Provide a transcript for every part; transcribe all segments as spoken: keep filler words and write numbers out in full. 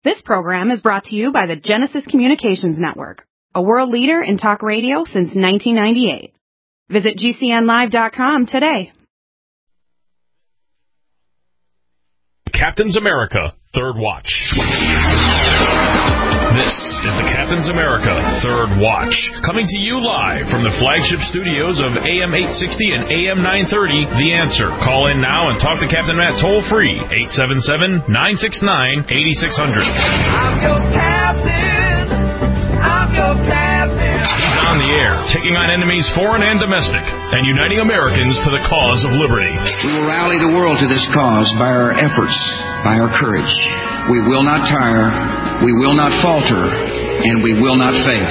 This program is brought to you by the Genesis Communications Network, a world leader in talk radio since nineteen ninety-eight. Visit G C N live dot com today. Captain's America, Third Watch. This is the Captain's America, Third Watch, coming to you live from the flagship studios of A M eight sixty and A M nine thirty, The Answer. Call in now and talk to Captain Matt toll-free, eight seven seven, nine six nine, eight six zero zero. I'm your captain. I'm your captain. He's on the air, taking on enemies foreign and domestic, and uniting Americans to the cause of liberty. We will rally the world to this cause by our efforts, by our courage. We will not tire, we will not falter, and we will not fail.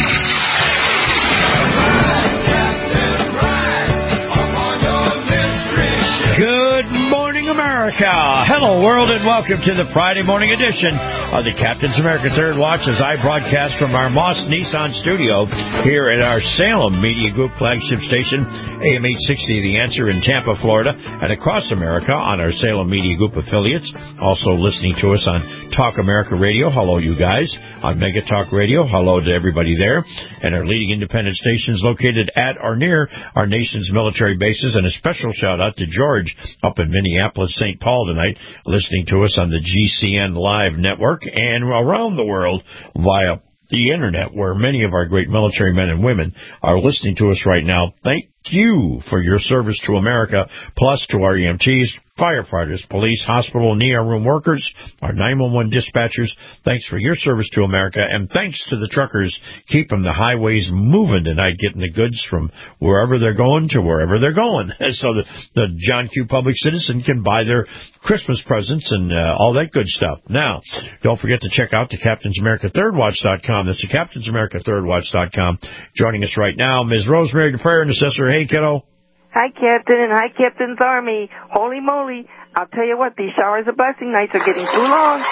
Good morning, America. Hello, world, and welcome to the Friday morning edition of the Captain's America Third Watch as I broadcast from our Moss Nissan studio here at our Salem Media Group flagship station, A M eight sixty, The Answer in Tampa, Florida, and across America on our Salem Media Group affiliates. Also listening to us on Talk America Radio. Hello, you guys. On Mega Talk Radio. Hello to everybody there. And our leading independent stations located at or near our nation's military bases. And a special shout out to George up in Minneapolis, Saint Paul tonight, listening to us on the G C N Live network and around the world via the internet, where many of our great military men and women are listening to us right now. Thank you for your service to America, plus to our E M Ts, firefighters, police, hospital, and E R room workers, our nine one one dispatchers. Thanks for your service to America, and thanks to the truckers keeping the highways moving tonight, getting the goods from wherever they're going to wherever they're going, so that the John Q. Public Citizen can buy their Christmas presents and uh, all that good stuff. Now, don't forget to check out the Captain's America Third Watch dot com. That's the Captain's America Third Watch dot com. Joining us right now, Miz Rosemary, the prayer intercessor. Hey, kiddo. Hi, Captain, and hi, Captain's Army. Holy moly. I'll tell you what, these showers of blessing nights are getting too long.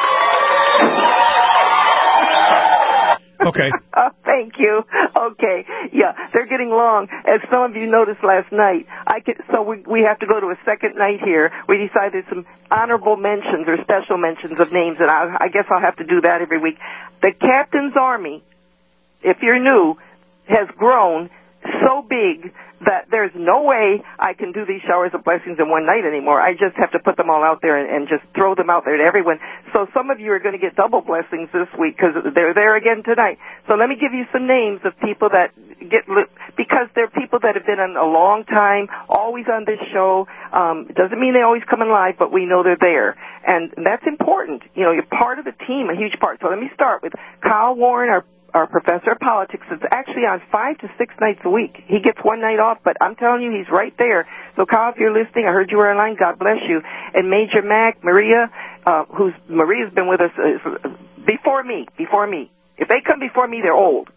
Okay. Oh, thank you. Okay. Yeah, they're getting long. As some of you noticed last night, I could, so we, we have to go to a second night here. We decided some honorable mentions or special mentions of names, and I, I guess I'll have to do that every week. The Captain's Army, if you're new, has grown so big that there's no way I can do these showers of blessings in one night anymore. I just have to put them all out there and, and just throw them out there to everyone. So some of you are going to get double blessings this week because they're there again tonight. So let me give you some names of people that get, because they're people that have been on a long time, always on this show. Um, it doesn't mean they always come in live, but we know they're there. And that's important. You know, you're part of the team, a huge part. So let me start with Kyle Warren, our our professor of politics. Is actually on five to six nights a week. He gets one night off, but I'm telling you, he's right there. So, Kyle, if you're listening, I heard you were online. God bless you. And Major Mac, Maria, uh, who's Maria's been with us uh, before me, before me. If they come before me, they're old.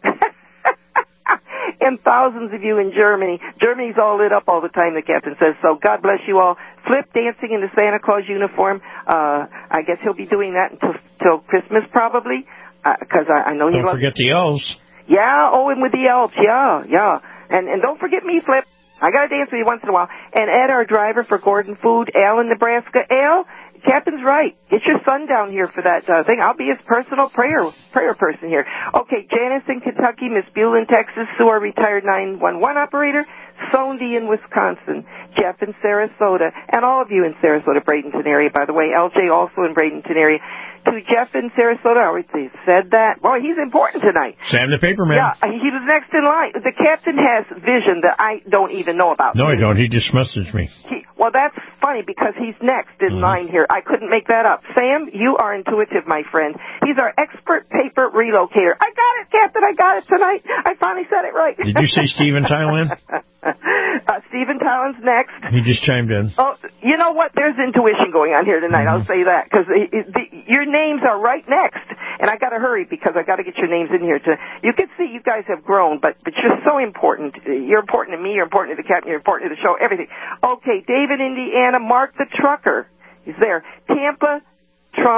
And thousands of you in Germany. Germany's all lit up all the time, the captain says. So God bless you all. Flip dancing in the Santa Claus uniform. Uh, I guess he'll be doing that until, until Christmas probably. Because uh, I, I know you don't love... forget the elves. Yeah, oh, and with the elves, yeah, yeah. And and don't forget me, Flip. I got to dance with you once in a while. And Ed, our driver for Gordon Food, Al in Nebraska. Al, Captain's right. Get your son down here for that uh, thing. I'll be his personal prayer prayer person here. Okay, Janice in Kentucky, Miss Buell in Texas, Sue, our retired nine one one operator, Sondi in Wisconsin, Jeff in Sarasota, and all of you in Sarasota, Bradenton area, by the way. L J also in Bradenton area. To Jeff in Sarasota, I already said that. Boy, he's important tonight. Sam the Paperman. Yeah, he was next in line. The captain has vision that I don't even know about. No, I don't. He just messaged me. He, well, that's funny because he's next in mm-hmm. line here. I couldn't make that up. Sam, you are intuitive, my friend. He's our expert paper relocator. I got it, Captain. I got it tonight. I finally said it right. Did you say Steve in Thailand? uh, Steve in Thailand's next. He just chimed in. Oh, you know what? There's intuition going on here tonight. Mm-hmm. I'll say that because your names are right next, and I got to hurry because I got to get your names in here. To you can see you guys have grown, but but you're so important. You're important to me. You're important to the captain. You're important to the show. Everything. Okay, David, Indiana. Mark the trucker is there. Tampa, Trump,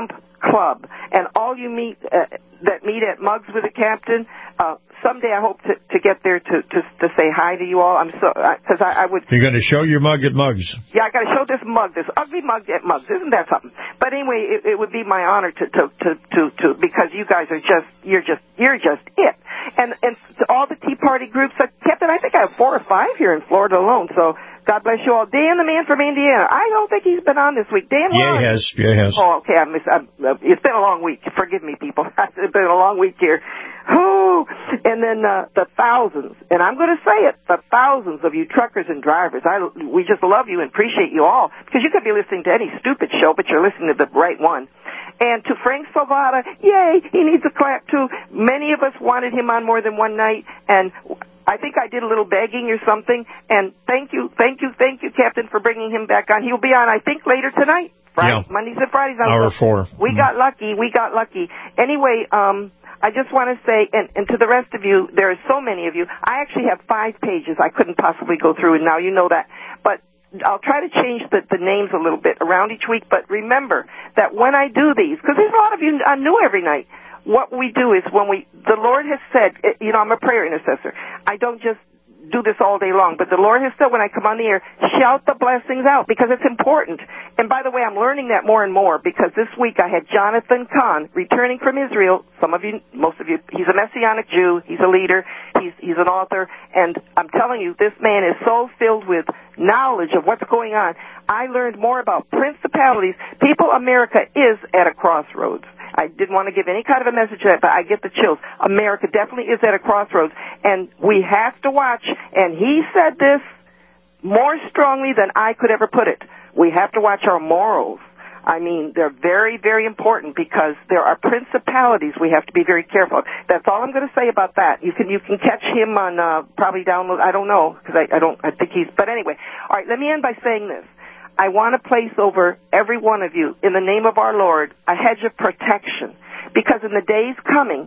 club. And all you meet uh, that meet at Mugs with the Captain, uh, someday I hope to, to get there to, to to say hi to you all. I'm so because uh, I, I would. You're going to show your mug at Mugs. Yeah, I got to show this mug, this ugly mug at Mugs. Isn't that something? But anyway, it, it would be my honor to to, to to to because you guys are just you're just you're just it. And and to all the Tea Party groups, uh, Captain, I think I have four or five here in Florida alone. So God bless you all. Dan, the man from Indiana. I don't think he's been on this week. Dan, yeah, he has. Yeah, he has. Oh, okay. I miss, I, uh, it's been a long week. Forgive me, people. It's been a long week here. Whoo! And then uh, the thousands, and I'm going to say it, the thousands of you truckers and drivers. I we just love you and appreciate you all because you could be listening to any stupid show, but you're listening to the right one. And to Frank Salvata, yay, he needs a clap too. Many of us wanted him on more than one night, and I think I did a little begging or something. And thank you, thank you, thank you, Captain, for bringing him back on. He'll be on, I think, later tonight. Friday, yeah. Mondays and Fridays. On Hour the, four. We mm. got lucky. We got lucky. Anyway, um, I just want to say, and, and to the rest of you, there are so many of you. I actually have five pages. I couldn't possibly go through, and now you know that. But I'll try to change the, the names a little bit around each week. But remember that when I do these, because there's a lot of you on new every night, what we do is when we, the Lord has said, you know, I'm a prayer intercessor. I don't just do this all day long, but the Lord has said when I come on the air, shout the blessings out because it's important. And by the way, I'm learning that more and more because this week I had Jonathan Kahn returning from Israel. Some of you, most of you, he's a Messianic Jew. He's a leader. He's, he's an author. And I'm telling you, this man is so filled with knowledge of what's going on. I learned more about principalities. People, America is at a crossroads. I didn't want to give any kind of a message to that, but I get the chills. America definitely is at a crossroads, and we have to watch. And he said this more strongly than I could ever put it. We have to watch our morals. I mean, they're very, very important because there are principalities we have to be very careful of. That's all I'm going to say about that. You can you can catch him on uh, probably download. I don't know because I, I don't. I think he's. But anyway, all right. Let me end by saying this. I want to place over every one of you, in the name of our Lord, a hedge of protection. Because in the days coming,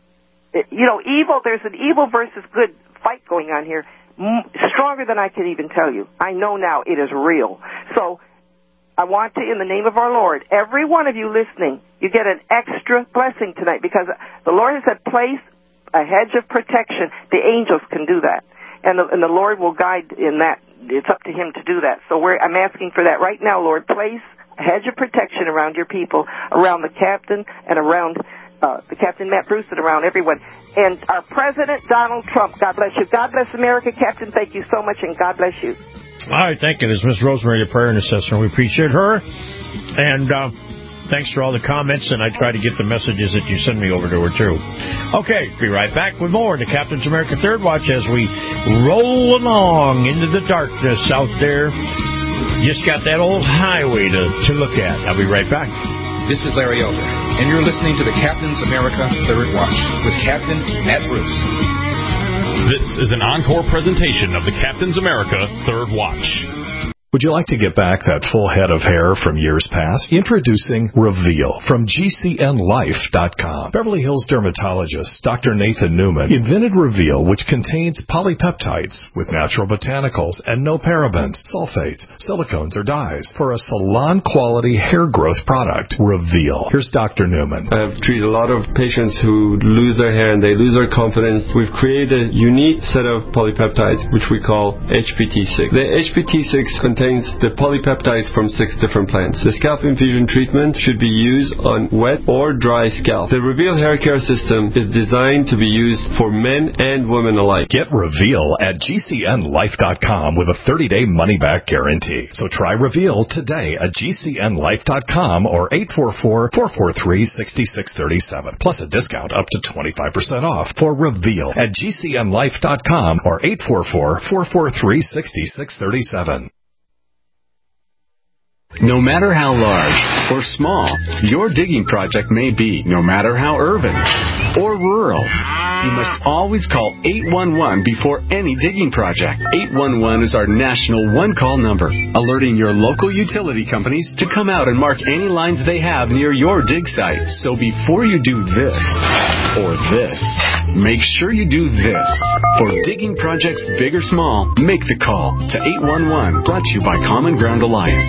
you know, evil, there's an evil versus good fight going on here, stronger than I can even tell you. I know now it is real. So I want to, in the name of our Lord, every one of you listening, you get an extra blessing tonight because the Lord has said place a hedge of protection. The angels can do that. And the, and the Lord will guide in that. It's up to him to do that. So we're, I'm asking for that right now, Lord. Place a hedge of protection around your people, around the captain and around uh, the Captain Matt Bruce and around everyone. And our President, Donald Trump, God bless you. God bless America, Captain. Thank you so much, and God bless you. All right, thank you. This is Miss Rosemary, the prayer intercessor, and we appreciate her. And uh, thanks for all the comments, and I try to get the messages that you send me over to her, too. Okay, be right back with more of the Captain's America Third Watch as we roll along into the darkness out there. Just got that old highway to, to look at. I'll be right back. This is Larry Elder, and you're listening to the Captain's America Third Watch with Captain Matt Bruce. This is an encore presentation of the Captain's America Third Watch. Would you like to get back that full head of hair from years past? Introducing Reveal from G C N life dot com. Beverly Hills dermatologist Doctor Nathan Newman invented Reveal, which contains polypeptides with natural botanicals and no parabens, sulfates, silicones, or dyes for a salon-quality hair growth product. Reveal. Here's Doctor Newman. I've treated a lot of patients who lose their hair and they lose their confidence. We've created a unique set of polypeptides, which we call H P T six. The H P T six contains contains the polypeptides from six different plants. The scalp infusion treatment should be used on wet or dry scalp. The Reveal hair care system is designed to be used for men and women alike. Get Reveal at G C N life dot com with a thirty-day money-back guarantee. So try Reveal today at G C N life dot com or eight four four, four four three, six six three seven. Plus a discount up to twenty-five percent off for Reveal at G C N life dot com or eight four four, four four three, six six three seven. No matter how large or small your digging project may be, no matter how urban or rural, you must always call eight one one before any digging project. eight one one is our national one-call number, alerting your local utility companies to come out and mark any lines they have near your dig site. So before you do this or this, make sure you do this. For digging projects big or small, make the call to eight one one, brought to you by Common Ground Alliance.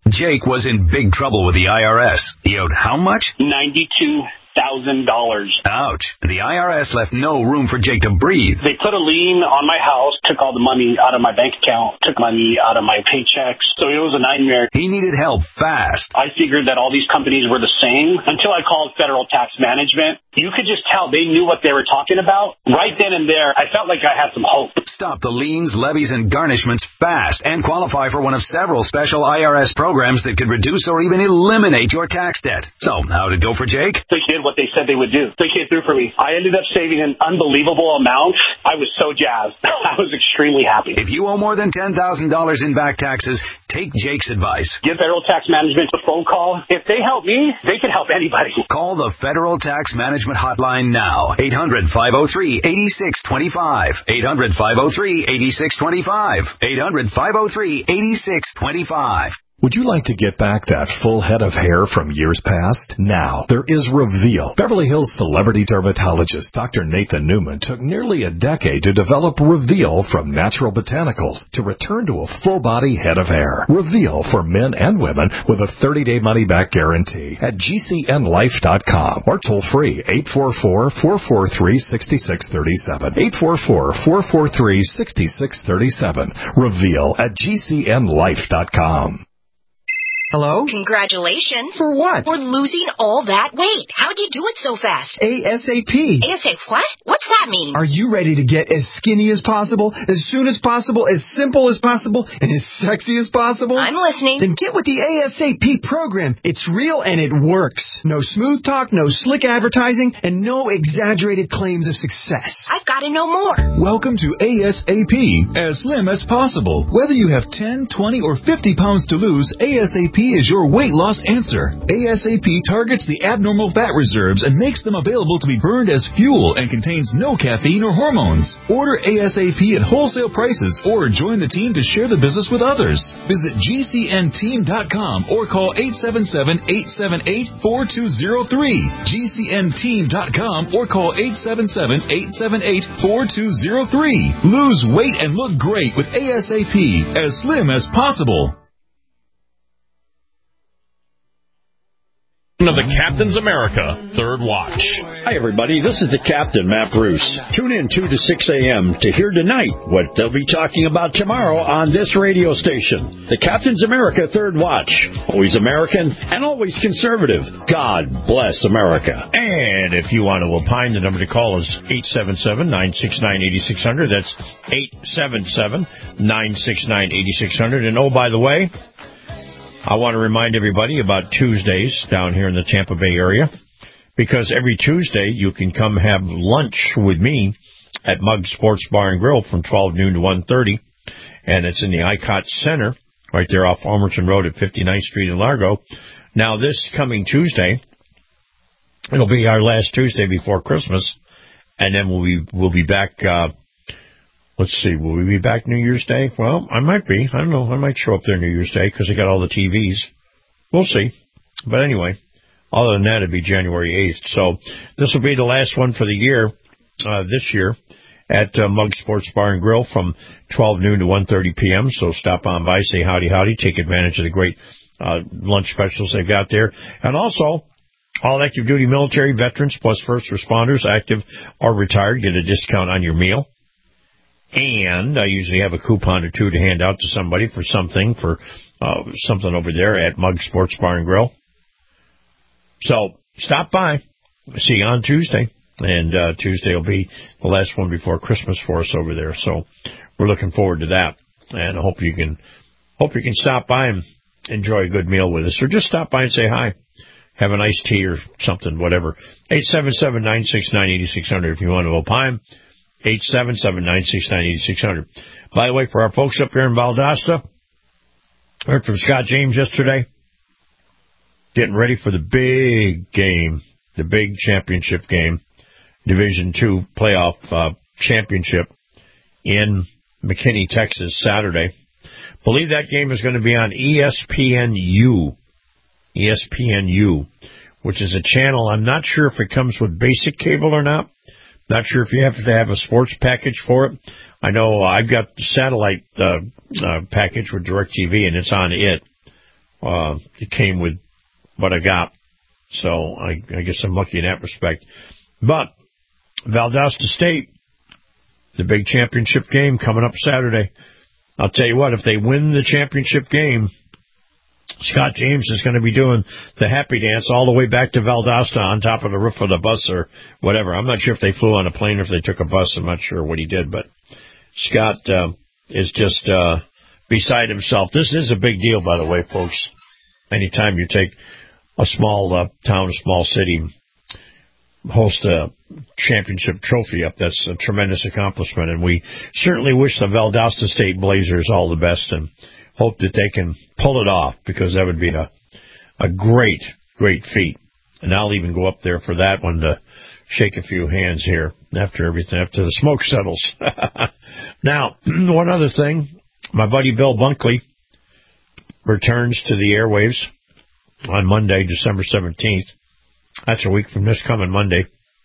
Jake was in big trouble with the I R S. He owed how much? ninety-two thousand dollars. Ouch. The I R S left no room for Jake to breathe. They put a lien on my house, took all the money out of my bank account, took money out of my paychecks. So it was a nightmare. He needed help fast. I figured that all these companies were the same until I called Federal Tax Management. You could just tell they knew what they were talking about. Right then and there, I felt like I had some hope. Stop the liens, levies, and garnishments fast and qualify for one of several special I R S programs that could reduce or even eliminate your tax debt. So, how'd it go for Jake? They did what they said they would do. They came through for me. I ended up saving an unbelievable amount. I was so jazzed. I was extremely happy. If you owe more than ten thousand dollars in back taxes, take Jake's advice. Give Federal Tax Management a phone call. If they help me, they can help anybody. Call the Federal Tax Management Hotline now. eight hundred, five oh three, eight six two five. eight hundred, five oh three, eight six two five. eight hundred, five oh three, eight six two five. Would you like to get back that full head of hair from years past? Now, there is Reveal. Beverly Hills celebrity dermatologist Doctor Nathan Newman took nearly a decade to develop Reveal from natural botanicals to return to a full-body head of hair. Reveal for men and women with a thirty-day money-back guarantee at G C N life dot com or toll-free eight four four, four four three, six six three seven. eight four four, four four three, six six three seven. Reveal at G C N life dot com. Hello? Congratulations. For what? For losing all that weight. How'd you do it so fast? ASAP. ASAP what? What's that mean? Are you ready to get as skinny as possible, as soon as possible, as simple as possible, and as sexy as possible? I'm listening. Then get with the ASAP program. It's real and it works. No smooth talk, no slick advertising, and no exaggerated claims of success. I've got to know more. Welcome to ASAP, as slim as possible. Whether you have ten, twenty, or fifty pounds to lose, ASAP is your weight loss answer. ASAP targets the abnormal fat reserves and makes them available to be burned as fuel and contains no caffeine or hormones. Order ASAP at wholesale prices or join the team to share the business with others. Visit G C N team dot com or call eight seven seven, eight seven eight, four two zero three. G C N team dot com or call eight seven seven, eight seven eight, four two zero three. Lose weight and look great with ASAP, as slim as possible. Of the Captain's America Third Watch. Hi, everybody. This is the Captain, Matt Bruce. Tune in two to six a.m. to hear tonight what they'll be talking about tomorrow on this radio station. The Captain's America Third Watch. Always American and always conservative. God bless America. And if you want to opine, the number to call is eight seven seven, nine six nine, eight six zero zero. That's eight seven seven, nine six nine, eight six zero zero. And oh, by the way, I want to remind everybody about Tuesdays down here in the Tampa Bay area, because every Tuesday you can come have lunch with me at Mugg Sports Bar and Grill from twelve noon to one thirty, and it's in the I C O T Center right there off Almerton Road at fifty-ninth Street in Largo. Now, this coming Tuesday, it'll be our last Tuesday before Christmas, and then we'll be, we'll be back, uh, let's see, will we be back New Year's Day? Well, I might be. I don't know. I might show up there New Year's Day because I got all the T Vs. We'll see. But anyway, other than that, it'd be January eighth. So this will be the last one for the year, uh, this year, at uh, Mugg Sports Bar and Grill from twelve noon to one thirty p.m. So stop on by, say howdy, howdy, take advantage of the great uh, lunch specials they've got there. And also, all active duty military veterans plus first responders, active or retired, get a discount on your meal. And I usually have a coupon or two to hand out to somebody for something, for uh, something over there at Mugg Sports Bar and Grill. So stop by. See you on Tuesday. And uh, Tuesday will be the last one before Christmas for us over there. So we're looking forward to that. And I hope you can, hope you can stop by and enjoy a good meal with us. Or just stop by and say hi. Have an iced tea or something, whatever. eight seven seven, nine six nine, eight six zero zero if you want to opine. eight seven seven, nine six nine, eight six zero zero. By the way, for our folks up here in Valdosta, heard from Scott James yesterday, getting ready for the big game, the big championship game, Division two playoff uh, championship in McKinney, Texas, Saturday. Believe that game is going to be on E S P N U, E S P N U, which is a channel. I'm not sure if it comes with basic cable or not. Not sure if you have to have a sports package for it. I know I've got the satellite uh, uh, package with DirecTV, and it's on it. uh, it came with what I got. So I, I guess I'm lucky in that respect. But Valdosta State, the big championship game coming up Saturday. I'll tell you what, if they win the championship game, Scott James is going to be doing the happy dance all the way back to Valdosta on top of the roof of the bus or whatever. I'm not sure if they flew on a plane or if they took a bus. I'm not sure what he did, but Scott uh, is just uh, beside himself. This is a big deal, by the way, folks. Anytime you take a small uh, town, a small city, host a championship trophy up, that's a tremendous accomplishment. And we certainly wish the Valdosta State Blazers all the best and hope that they can pull it off, because that would be a, a great, great feat. And I'll even go up there for that one to shake a few hands here after everything, after the smoke settles. Now, one other thing, my buddy Bill Bunkley returns to the airwaves on Monday, December seventeenth. That's a week from this coming Monday.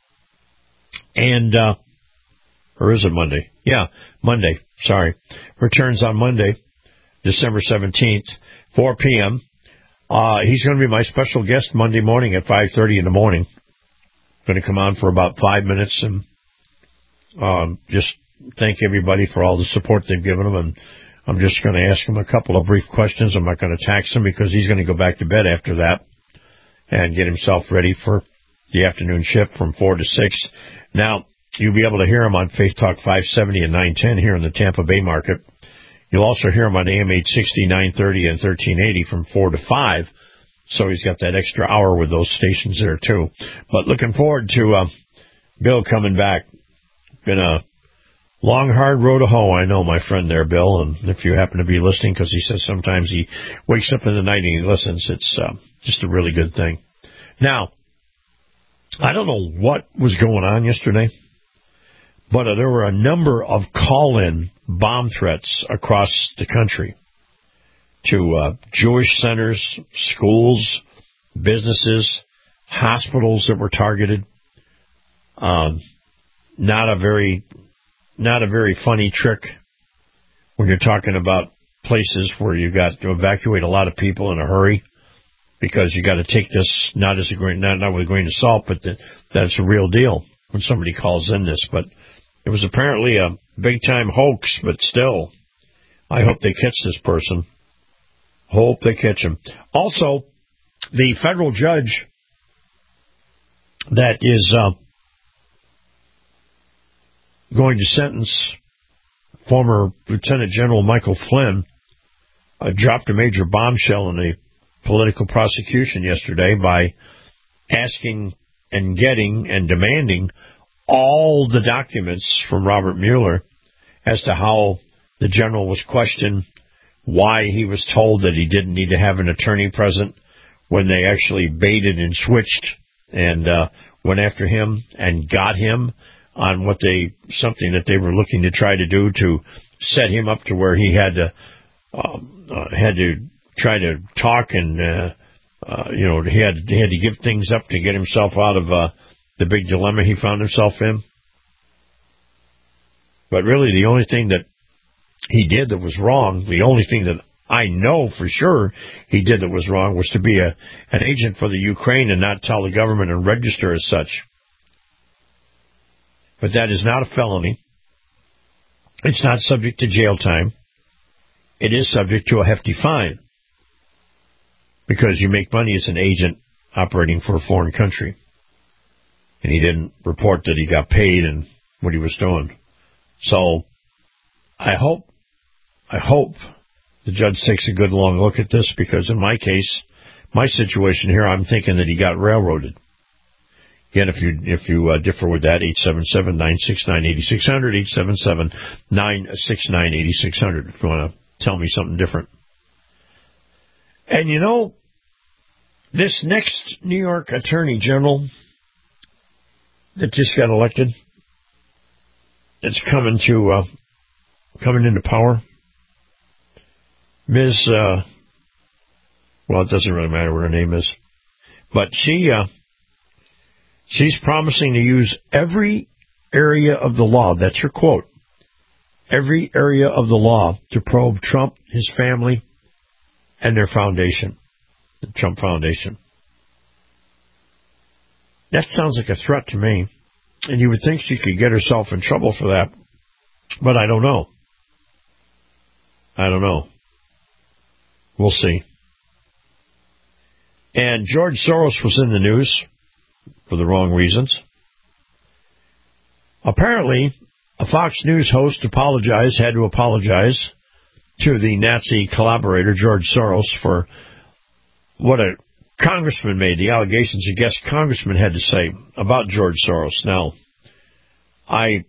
And, uh, or is it Monday? Yeah, Monday, sorry. Returns on Monday, December seventeenth, four p.m. Uh, he's going to be my special guest Monday morning at five thirty in the morning. Going to come on for about five minutes and um, just thank everybody for all the support they've given him. And I'm just going to ask him a couple of brief questions. I'm not going to tax him because he's going to go back to bed after that and get himself ready for the afternoon shift from four to six. Now, you'll be able to hear him on Faith Talk five seventy and nine ten here in the Tampa Bay market. You'll also hear him on A M eight sixty, nine thirty, and thirteen eighty from four to five. So he's got that extra hour with those stations there, too. But looking forward to uh, Bill coming back. Been a long, hard road to hoe, I know, my friend there, Bill. And if you happen to be listening, because he says sometimes he wakes up in the night and he listens, it's uh, just a really good thing. Now, I don't know what was going on yesterday, but there were a number of call-in bomb threats across the country to uh, Jewish centers, schools, businesses, hospitals that were targeted. Um, not a very, not a very funny trick when you're talking about places where you got to evacuate a lot of people in a hurry, because you got to take this not as a grain, not, not with a grain of salt, but that that's a real deal when somebody calls in this. But it was apparently a big-time hoax, but still, I hope they catch this person. Hope they catch him. Also, the federal judge that is uh, going to sentence former Lieutenant General Michael Flynn uh, dropped a major bombshell in a political prosecution yesterday by asking and getting and demanding all the documents from Robert Mueller as to how the general was questioned, why he was told that he didn't need to have an attorney present when they actually baited and switched and uh, went after him and got him on what they something that they were looking to try to do to set him up to where he had to um, uh, had to try to talk and uh, uh, you know he had he had to give things up to get himself out of uh, the big dilemma he found himself in. But really, the only thing that he did that was wrong, the only thing that I know for sure he did that was wrong, was to be a an agent for the Ukraine and not tell the government and register as such. But that is not a felony. It's not subject to jail time. It is subject to a hefty fine, because you make money as an agent operating for a foreign country. And he didn't report that he got paid and what he was doing. So I hope, I hope the judge takes a good long look at this, because in my case, my situation here, I'm thinking that he got railroaded. Again, if you if you uh, differ with that, eight seven seven, nine six nine, eight six zero zero, eight seven seven, nine six nine, eight six zero zero if you want to tell me something different. And you know, this next New York Attorney General that just got elected, it's coming to uh, coming into power, Miz Uh, well, it doesn't really matter what her name is, but she uh, she's promising to use every area of the law. That's her quote. Every area of the law to probe Trump, his family, and their foundation. the Trump Foundation. That sounds like a threat to me. And you would think she could get herself in trouble for that. But I don't know. I don't know. We'll see. And George Soros was in the news for the wrong reasons. Apparently, a Fox News host apologized, had to apologize to the Nazi collaborator, George Soros, for what a congressman made, the allegations a guest congressman had to say about George Soros. Now, I,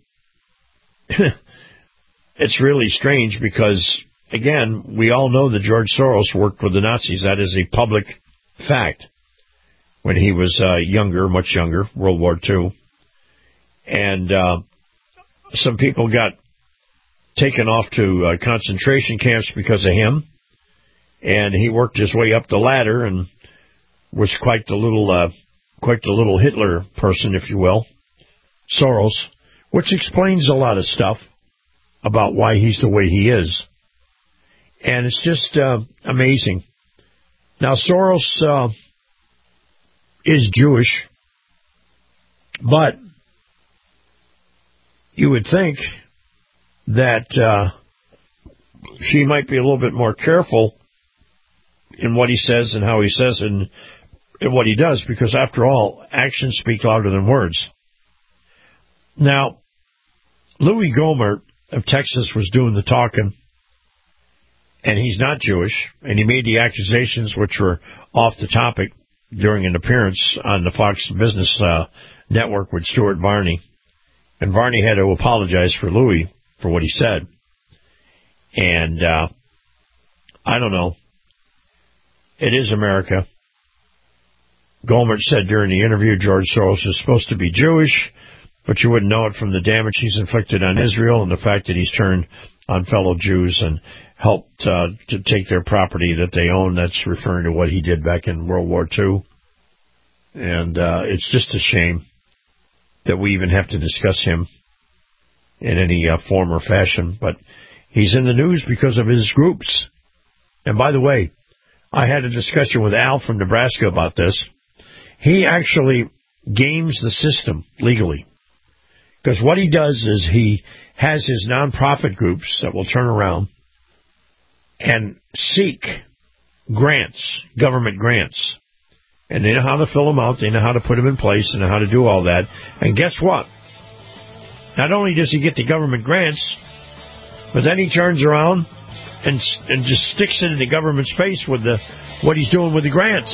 it's really strange because, again, we all know that George Soros worked with the Nazis. That is a public fact. When he was uh, younger, much younger, World War Two. And uh, some people got taken off to uh, concentration camps because of him. And he worked his way up the ladder and was quite the little, uh, quite the little Hitler person, if you will, Soros, which explains a lot of stuff about why he's the way he is. And it's just uh, amazing. Now, Soros uh, is Jewish, but you would think that uh, he might be a little bit more careful in what he says and how he says and, and what he does, because after all, actions speak louder than words. Now, Louis Gohmert of Texas was doing the talking, and he's not Jewish, and he made the accusations which were off the topic during an appearance on the Fox Business uh, Network with Stuart Varney. And Varney had to apologize for Louis for what he said. And uh, I don't know. It is America. Gohmert said during the interview George Soros is supposed to be Jewish, but you wouldn't know it from the damage he's inflicted on Israel and the fact that he's turned on fellow Jews and helped uh, to take their property that they own. That's referring to what he did back in World War Two. And uh, it's just a shame that we even have to discuss him in any uh, form or fashion. But he's in the news because of his groups. And by the way, I had a discussion with Al from Nebraska about this. He actually games the system legally. Because what he does is he has his nonprofit groups that will turn around and seek grants, government grants. And they know how to fill them out, they know how to put them in place, and know how to do all that. And guess what? Not only does he get the government grants, but then he turns around and and just sticks it in the government's face with the what he's doing with the grants.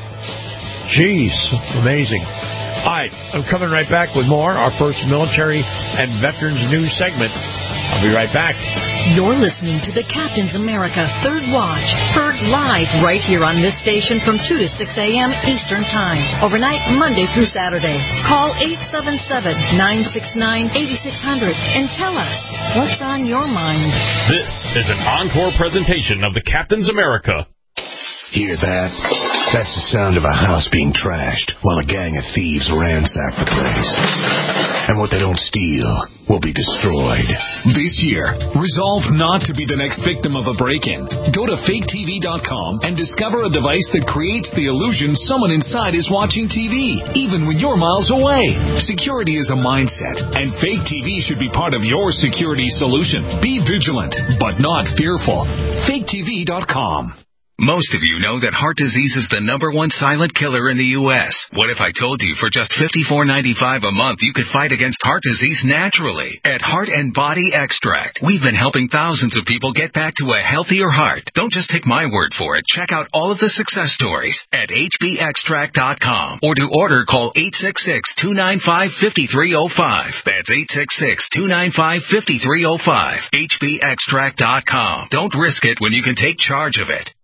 Jeez, amazing. All right, I'm coming right back with more, our first military and veterans news segment. I'll be right back. You're listening to the Captain's America Third Watch, heard live right here on this station from two to six a.m. Eastern Time, overnight Monday through Saturday. Call eight seven seven, nine six nine, eight six zero zero and tell us what's on your mind. This is an encore presentation of the Captain's America. Hear that? That's the sound of a house being trashed while a gang of thieves ransack the place. And what they don't steal will be destroyed. This year, resolve not to be the next victim of a break-in. Go to fake T V dot com and discover a device that creates the illusion someone inside is watching T V, even when you're miles away. Security is a mindset, and Fake T V should be part of your security solution. Be vigilant, but not fearful. fake T V dot com. Most of you know that heart disease is the number one silent killer in the U S What if I told you for just fifty-four ninety-five a month you could fight against heart disease naturally? At Heart and Body Extract, we've been helping thousands of people get back to a healthier heart. Don't just take my word for it. Check out all of the success stories at H B extract dot com. Or to order, call eight six six, two nine five, five three zero five. That's eight six six, two nine five, five three zero five. H B extract dot com. Don't risk it when you can take charge of it.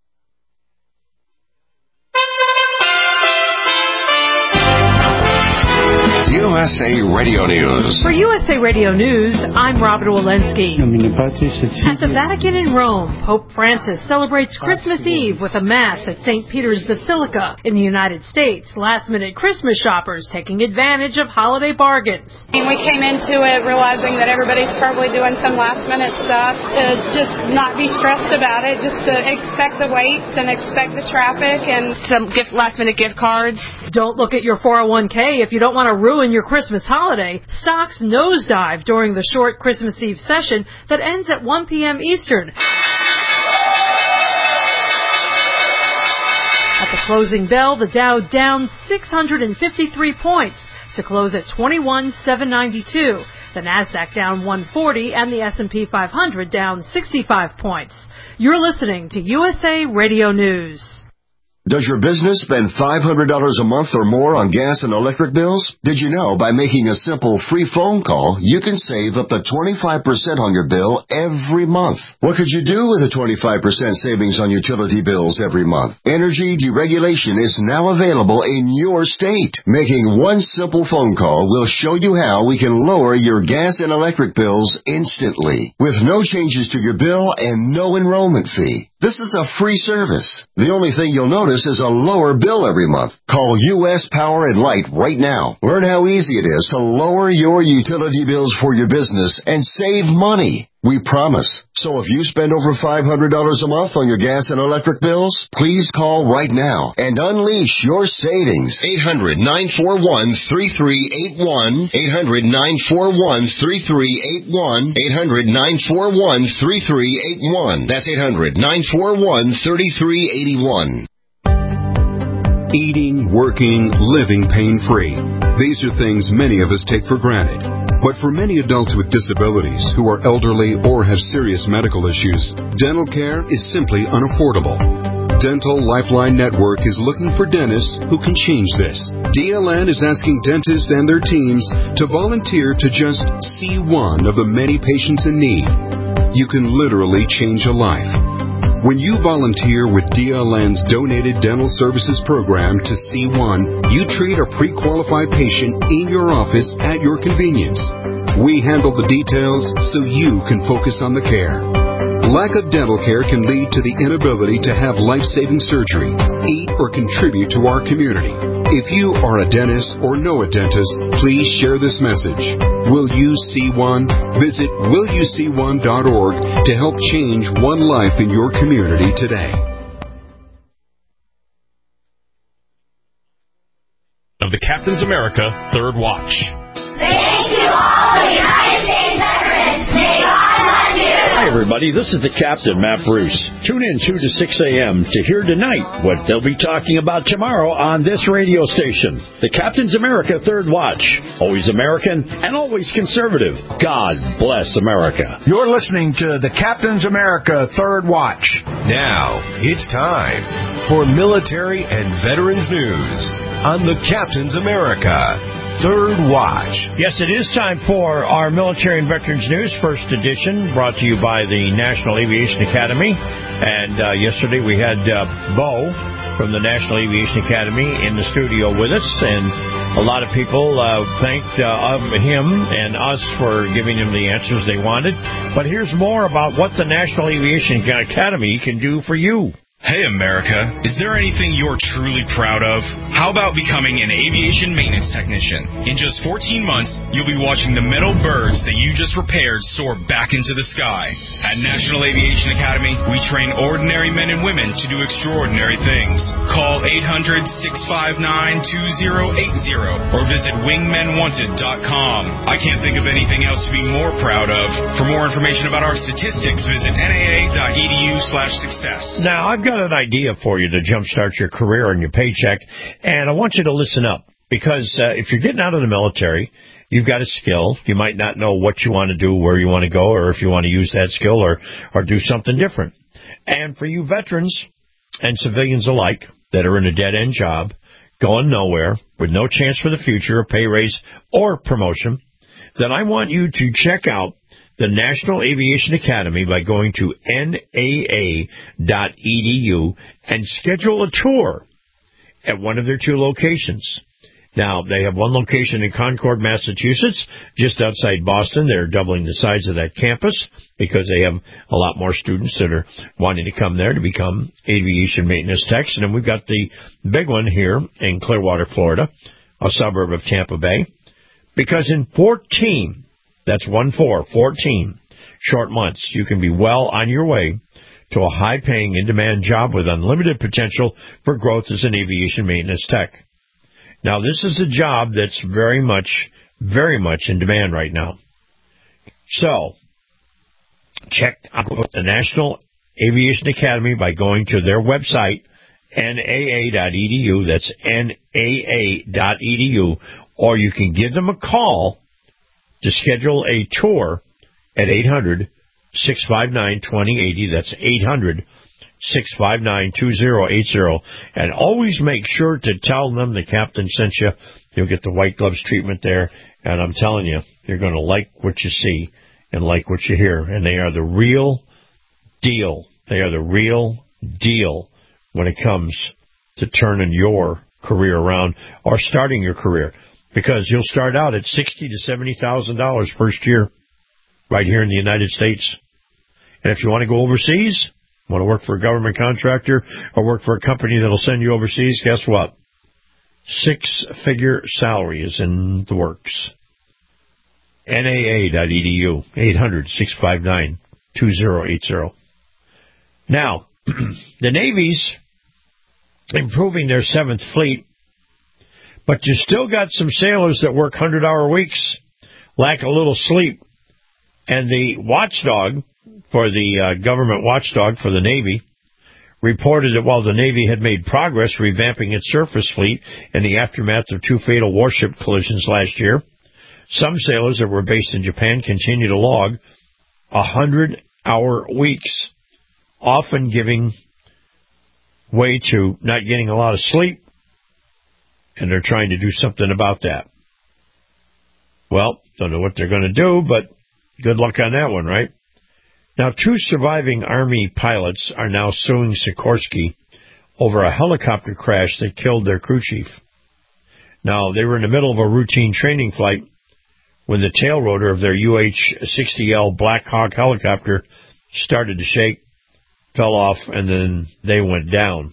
You don't S A Radio News. For U S A Radio News, I'm Robert Walensky. At the Vatican in Rome, Pope Francis celebrates Christmas Eve with a Mass at Saint Peter's Basilica. In the United States, last-minute Christmas shoppers taking advantage of holiday bargains. And we came into it realizing that everybody's probably doing some last-minute stuff to just not be stressed about it, just to expect the waits and expect the traffic and some gift last-minute gift cards. Don't look at your four oh one k if you don't want to ruin your Christmas holiday. Stocks nosedive during the short Christmas Eve session that ends at one p.m. Eastern. At the closing bell, the Dow down six hundred fifty-three points to close at twenty-one thousand seven hundred ninety-two. The Nasdaq down one hundred forty and the S and P five hundred down sixty-five points. You're listening to U S A Radio News. Does your business spend five hundred dollars a month or more on gas and electric bills? Did you know by making a simple free phone call, you can save up to twenty-five percent on your bill every month? What could you do with a twenty-five percent savings on utility bills every month? Energy deregulation is now available in your state. Making one simple phone call will show you how we can lower your gas and electric bills instantly, with no changes to your bill and no enrollment fee. This is a free service. The only thing you'll notice is a lower bill every month. Call U S Power and Light right now. Learn how easy it is to lower your utility bills for your business and save money. We promise. So if you spend over five hundred dollars a month on your gas and electric bills, please call right now and unleash your savings. eight hundred, nine four one, three three eight one. eight hundred, nine four one, three three eight one. eight hundred, nine four one, three three eight one. That's eight hundred, nine four one, three three eight one. Eating, working, living pain-free. These are things many of us take for granted. But for many adults with disabilities who are elderly or have serious medical issues, dental care is simply unaffordable. Dental Lifeline Network is looking for dentists who can change this. D L N is asking dentists and their teams to volunteer to just see one of the many patients in need. You can literally change a life. When you volunteer with D L N's Donated Dental Services Program to C one, you treat a pre-qualified patient in your office at your convenience. We handle the details so you can focus on the care. Lack of dental care can lead to the inability to have life-saving surgery, eat, or contribute to our community. If you are a dentist or know a dentist, please share this message. Will you see one? Visit will you see one dot org to help change one life in your community today. Of the Captain's America Third Watch. Thank you all, the United States veterans. May God bless you. Hi, everybody. This is the Captain, Matt Bruce. Tune in two to six a.m. to hear tonight what they'll be talking about tomorrow on this radio station. The Captain's America Third Watch. Always American and always conservative. God bless America. You're listening to the Captain's America Third Watch. Now, it's time for military and veterans news on the Captain's America Third Watch. Yes, it is time for our Military and Veterans News, first edition, brought to you by the National Aviation Academy. And uh, yesterday we had uh, Bo from the National Aviation Academy in the studio with us, and a lot of people uh, thanked uh, him and us for giving them the answers they wanted. But here's more about what the National Aviation Academy can do for you. Hey, America, is there anything you're truly proud of? How about becoming an aviation maintenance technician? In just fourteen months, you'll be watching the metal birds that you just repaired soar back into the sky. At National Aviation Academy, we train ordinary men and women to do extraordinary things. Call eight hundred, six five nine, two zero eight zero or visit wingmen wanted dot com. I can't think of anything else to be more proud of. For more information about our statistics, visit N A A dot E D U slash success. Now, I've got an idea for you to jumpstart your career and your paycheck, and I want you to listen up, because uh, if you're getting out of the military, you've got a skill. You might not know what you want to do, where you want to go, or if you want to use that skill or, or do something different. And for you veterans and civilians alike that are in a dead-end job, going nowhere, with no chance for the future, a pay raise, or promotion, then I want you to check out the National Aviation Academy by going to N A A dot E D U and schedule a tour at one of their two locations. Now, they have one location in Concord, Massachusetts, just outside Boston. They're doubling the size of that campus because they have a lot more students that are wanting to come there to become aviation maintenance techs. And then we've got the big one here in Clearwater, Florida, a suburb of Tampa Bay, because in fourteen, that's one four, fourteen short months, you can be well on your way to a high-paying, in-demand job with unlimited potential for growth as an aviation maintenance tech. Now, this is a job that's very much, very much in demand right now. So, check out the National Aviation Academy by going to their website, N A A dot E D U. That's N A A dot E D U. Or you can give them a call to schedule a tour at eight hundred, six five nine, two zero eight zero. That's eight hundred, six five nine, two zero eight zero. And always make sure to tell them the captain sent you. You'll get the white gloves treatment there. And I'm telling you, you're going to like what you see and like what you hear. And they are the real deal. They are the real deal when it comes to turning your career around or starting your career. Because you'll start out at sixty thousand to seventy thousand dollars first year right here in the United States. And if you want to go overseas, want to work for a government contractor or work for a company that'll send you overseas, guess what? Six-figure salary is in the works. N A A dot E D U, eight hundred, six five nine, two zero eight zero. Now, the Navy's improving their seventh Fleet, but you still got some sailors that work hundred-hour weeks, lack a little sleep, and the watchdog for the uh, government watchdog for the Navy reported that while the Navy had made progress revamping its surface fleet in the aftermath of two fatal warship collisions last year, some sailors that were based in Japan continue to log hundred-hour weeks, often giving way to not getting a lot of sleep, and they're trying to do something about that. Well, don't know what they're going to do, but good luck on that one, right? Now, two surviving Army pilots are now suing Sikorsky over a helicopter crash that killed their crew chief. Now, they were in the middle of a routine training flight when the tail rotor of their U H sixty L Black Hawk helicopter started to shake, fell off, and then they went down.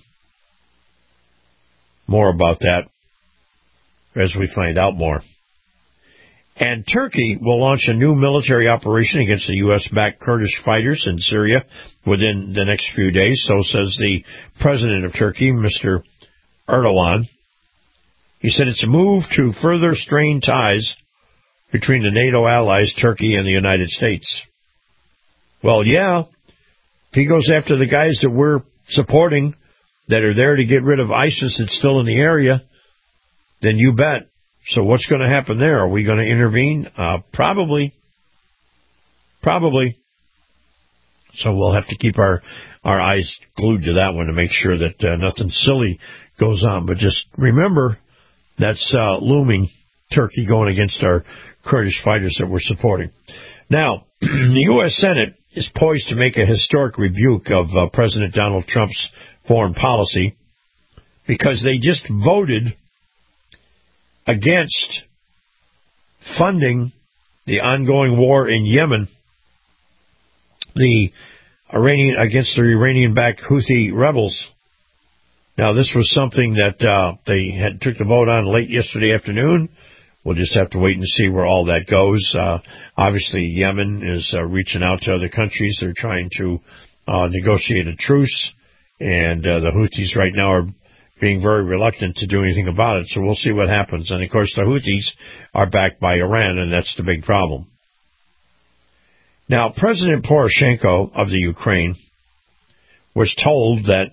More about that as we find out more. And Turkey will launch a new military operation against the U S-backed Kurdish fighters in Syria within the next few days, so says the president of Turkey, Mister Erdogan. He said it's a move to further strain ties between the NATO allies, Turkey and the United States. Well, yeah, if he goes after the guys that we're supporting that are there to get rid of ISIS that's still in the area, then you bet. So what's going to happen there? Are we going to intervene? Uh, probably. Probably. So we'll have to keep our, our eyes glued to that one to make sure that uh, nothing silly goes on. But just remember, that's uh, looming Turkey going against our Kurdish fighters that we're supporting. Now, the U S Senate is poised to make a historic rebuke of uh, President Donald Trump's foreign policy because they just voted against funding the ongoing war in Yemen, the Iranian against the Iranian-backed Houthi rebels. Now, this was something that uh, they had took the vote on late yesterday afternoon. We'll just have to wait and see where all that goes. Uh, obviously, Yemen is uh, reaching out to other countries. They're trying to uh, negotiate a truce, and uh, the Houthis right now are being very reluctant to do anything about it. So we'll see what happens. And, of course, the Houthis are backed by Iran, and that's the big problem. Now, President Poroshenko of the Ukraine was told that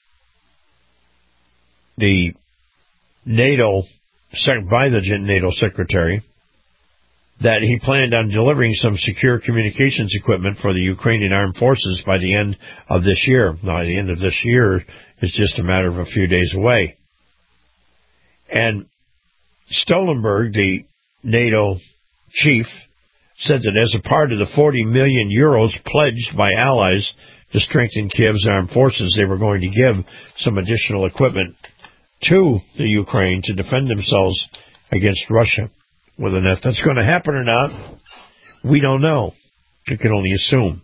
the NATO, by the NATO secretary, that he planned on delivering some secure communications equipment for the Ukrainian armed forces by the end of this year. Now, the end of this year is just a matter of a few days away. And Stoltenberg, the NATO chief, said that as a part of the forty million euros pledged by allies to strengthen Kiev's armed forces, they were going to give some additional equipment to the Ukraine to defend themselves against Russia. Whether that that's going to happen or not, we don't know. You can only assume.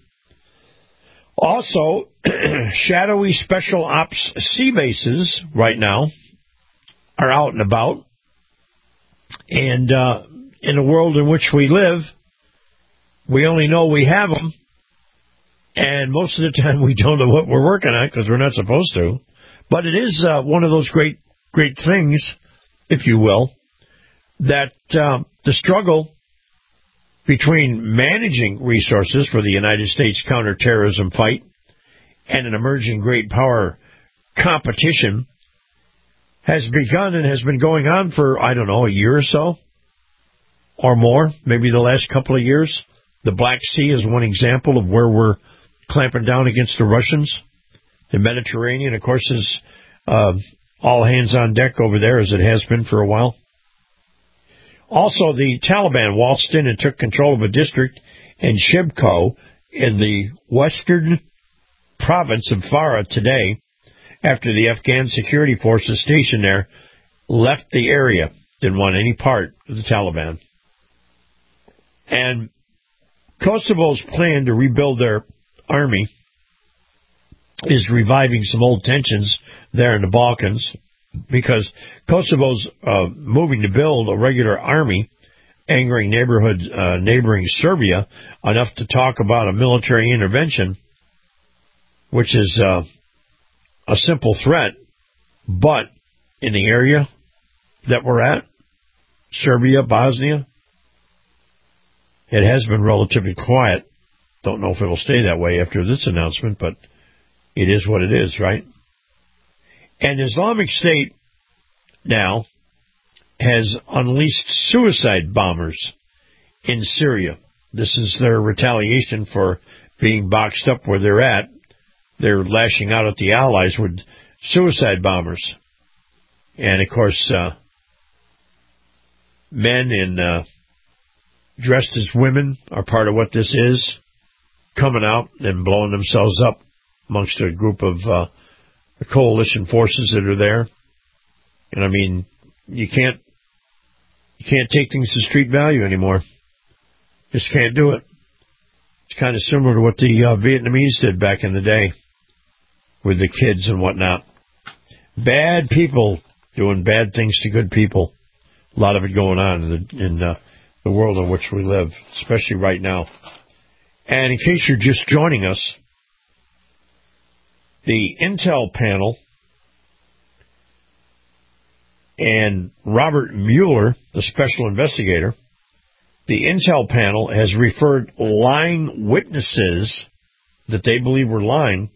Also, shadowy special ops sea bases right now are out and about. And uh, in the world in which we live, we only know we have them. And most of the time we don't know what we're working on because we're not supposed to. But it is uh, one of those great, great things, if you will, that uh, the struggle between managing resources for the United States counterterrorism fight and an emerging great power competition has begun and has been going on for, I don't know, a year or so or more, maybe the last couple of years. The Black Sea is one example of where we're clamping down against the Russians. The Mediterranean, of course, is uh, all hands on deck over there, as it has been for a while. Also, the Taliban waltzed in and took control of a district in Shibko in the western province of Farah today after the Afghan security forces stationed there left the area, didn't want any part of the Taliban. And Kosovo's plan to rebuild their army is reviving some old tensions there in the Balkans, because Kosovo's uh, moving to build a regular army, angering neighborhood, uh, neighboring Serbia enough to talk about a military intervention, which is uh, a simple threat, but in the area that we're at, Serbia, Bosnia, it has been relatively quiet. Don't know if it'll stay that way after this announcement, but it is what it is, right? And Islamic State now has unleashed suicide bombers in Syria. This is their retaliation for being boxed up where they're at. They're lashing out at the Allies with suicide bombers. And, of course, uh, men in uh, dressed as women are part of what this is, coming out and blowing themselves up amongst a group of uh, the coalition forces that are there. And I mean, you can't you can't take things to street value anymore. Just can't do it. It's kind of similar to what the uh, Vietnamese did back in the day with the kids and whatnot. Bad people doing bad things to good people. A lot of it going on in the, in, uh, the world in which we live, especially right now. And in case you're just joining us, the Intel panel and Robert Mueller, the special investigator, the Intel panel has referred lying witnesses that they believe were lying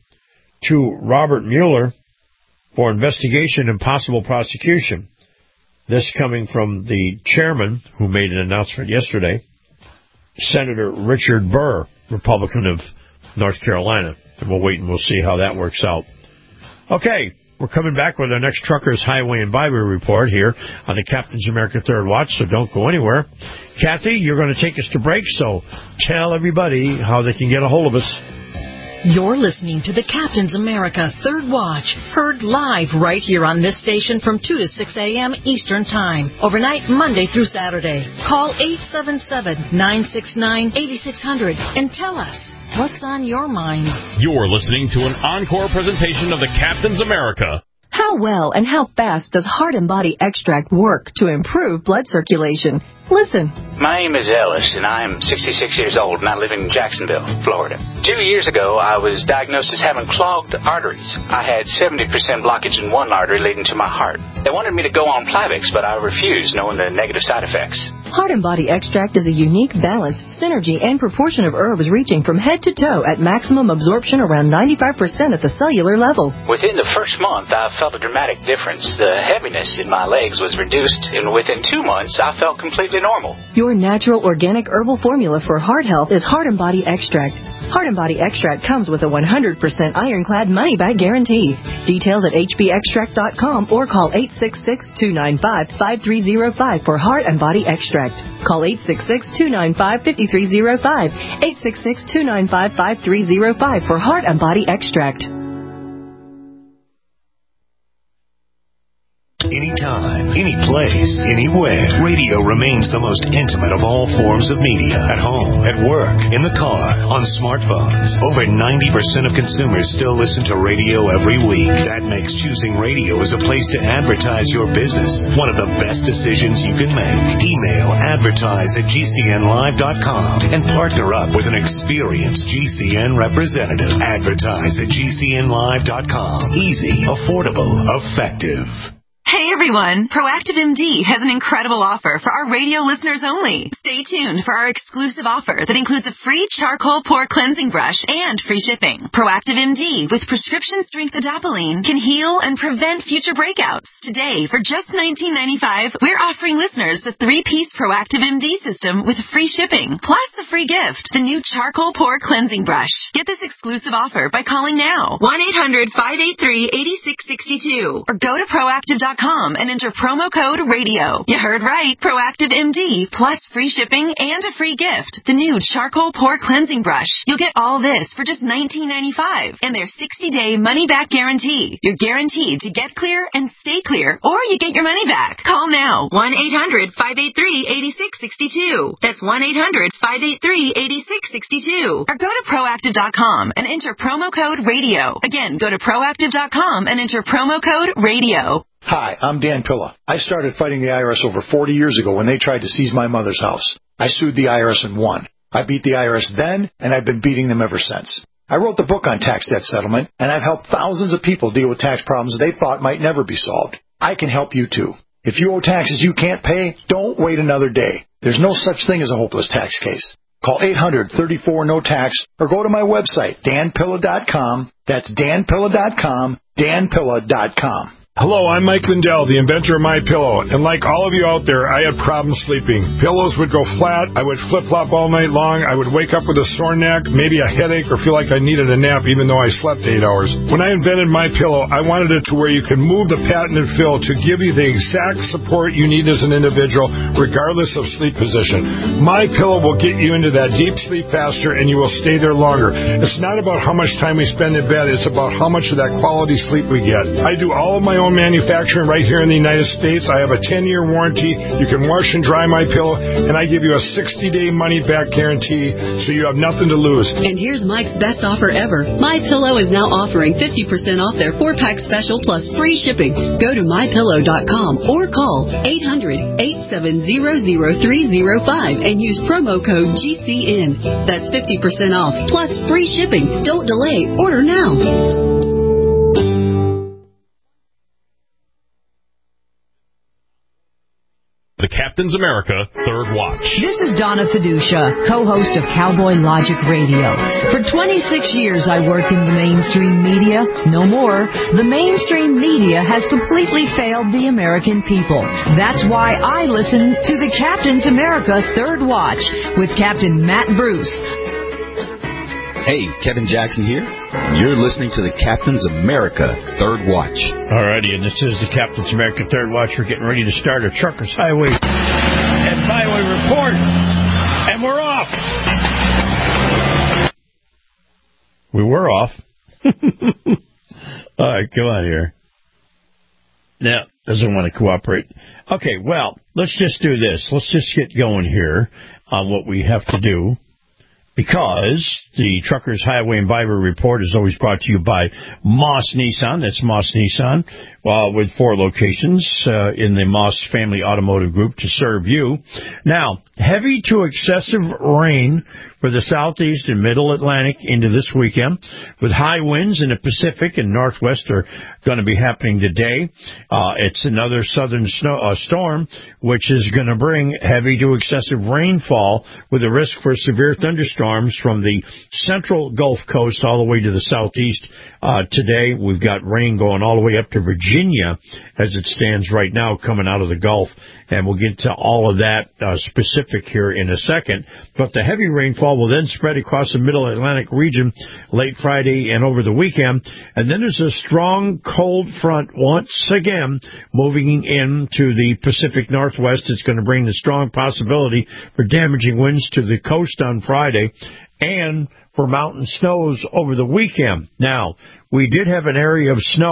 to Robert Mueller for investigation and possible prosecution. This coming from the chairman, who made an announcement yesterday, Senator Richard Burr, Republican of North Carolina. And we'll wait and we'll see how that works out. Okay, we're coming back with our next Truckers, Highway, and Byway report here on the Captain's America Third Watch, so don't go anywhere. Kathy, you're going to take us to break, so tell everybody how they can get a hold of us. You're listening to the Captain's America Third Watch, heard live right here on this station from two to six a.m. Eastern Time, overnight Monday through Saturday. Call eight seven seven, nine six nine, eight six zero zero and tell us what's on your mind. You're listening to an encore presentation of the Captain's America. How well and how fast does Heart and Body Extract work to improve blood circulation? Listen. My name is Ellis, and I am sixty-six years old, and I live in Jacksonville, Florida. Two years ago, I was diagnosed as having clogged arteries. I had seventy percent blockage in one artery leading to my heart. They wanted me to go on Plavix, but I refused, knowing the negative side effects. Heart and Body Extract is a unique balance, synergy, and proportion of herbs reaching from head to toe at maximum absorption around ninety-five percent at the cellular level. Within the first month, I felt a dramatic difference. The heaviness in my legs was reduced, and within two months, I felt completely normal. Your natural organic herbal formula for heart health is Heart and Body Extract. Heart and Body Extract comes with a one hundred percent ironclad money-back guarantee. Details at h b extract dot com or call eight six six, two nine five, five three zero five for Heart and Body Extract. Call eight six six, two nine five, five three zero five, eight six six, two nine five, five three zero five for Heart and Body Extract. anytime, any place, anywhere. Radio remains the most intimate of all forms of media. At home, at work, in the car, on smartphones. Over ninety percent of consumers still listen to radio every week. That makes choosing radio as a place to advertise your business one of the best decisions you can make. Email advertise at G C N live dot com and partner up with an experienced G C N representative. Advertise at G C N live dot com. Easy, affordable, effective. Hey everyone, Proactive M D has an incredible offer for our radio listeners only. Stay tuned for our exclusive offer that includes a free charcoal pore cleansing brush and free shipping. Proactive M D with prescription strength adapalene can heal and prevent future breakouts. Today, for just nineteen ninety-five dollars, we're offering listeners the three-piece Proactive M D system with free shipping, plus a free gift, the new charcoal pore cleansing brush. Get this exclusive offer by calling now, one eight hundred, five eight three, eight six six two, or go to proactive dot com and enter promo code radio. You heard right. Proactive M D plus free shipping and a free gift. The new charcoal pore cleansing brush. You'll get all this for just nineteen ninety-five dollars and their sixty-day money-back guarantee. You're guaranteed to get clear and stay clear, or you get your money back. Call now. one eight hundred, five eight three, eight six six two. That's one eight hundred, five eight three, eight six six two. Or go to proactive dot com and enter promo code radio. Again, go to proactive dot com and enter promo code radio. Hi, I'm Dan Pilla. I started fighting the I R S over forty years ago when they tried to seize my mother's house. I sued the I R S and won. I beat the I R S then, and I've been beating them ever since. I wrote the book on tax debt settlement, and I've helped thousands of people deal with tax problems they thought might never be solved. I can help you too. If you owe taxes you can't pay, don't wait another day. There's no such thing as a hopeless tax case. Call eight hundred, thirty-four, no tax or go to my website, dan pilla dot com. That's dan pilla dot com, dan pilla dot com. Hello, I'm Mike Lindell, the inventor of MyPillow, and like all of you out there, I had problems sleeping. Pillows would go flat, I would flip-flop all night long, I would wake up with a sore neck, maybe a headache, or feel like I needed a nap even though I slept eight hours. When I invented MyPillow, I wanted it to where you can move the patented fill to give you the exact support you need as an individual, regardless of sleep position. MyPillow will get you into that deep sleep faster, and you will stay there longer. It's not about how much time we spend in bed, it's about how much of that quality sleep we get. I do all of my own manufacturing right here in the United States. I have a ten-year warranty. You can wash and dry my pillow, and I give you a sixty-day money-back guarantee, so you have nothing to lose. And here's Mike's best offer ever. My Pillow is now offering fifty percent off their four-pack special plus free shipping. Go to my pillow dot com or call eight hundred, eight seven zero, zero three zero five and use promo code G C N. That's fifty percent off plus free shipping. Don't delay. Order now. The Captain's America Third Watch. This is Donna Fiducia, co-host of Cowboy Logic Radio. For twenty-six years I worked in the mainstream media. No more. The mainstream media has completely failed the American people. That's why I listen to the Captain's America Third Watch with Captain Matt Bruce. Hey, Kevin Jackson here. You're listening to the Captain's America Third Watch. Alrighty, and this is the Captain's America Third Watch. We're getting ready to start a Truckers Highway and Byway Report, and we're off. We were off. All right, come on here. Now, doesn't want to cooperate. Okay, well, let's just do this. Let's just get going here on what we have to do. Because the Truckers Highway and Byway Report is always brought to you by Moss Nissan. That's Moss Nissan, uh, with four locations uh, in the Moss Family Automotive Group to serve you. Now, heavy to excessive rain for the southeast and middle Atlantic into this weekend, with high winds in the Pacific and Northwest are going to be happening today. Uh, it's another southern snow, uh, storm, which is going to bring heavy to excessive rainfall with a risk for severe thunderstorms from the central Gulf Coast all the way to the southeast. Uh, today, we've got rain going all the way up to Virginia as it stands right now coming out of the Gulf. And we'll get to all of that uh, specific here in a second. But the heavy rainfall will then spread across the middle Atlantic region late Friday and over the weekend. And then there's a strong cold front once again moving into the Pacific Northwest. It's going to bring the strong possibility for damaging winds to the coast on Friday and for mountain snows over the weekend. Now, we did have an area of snow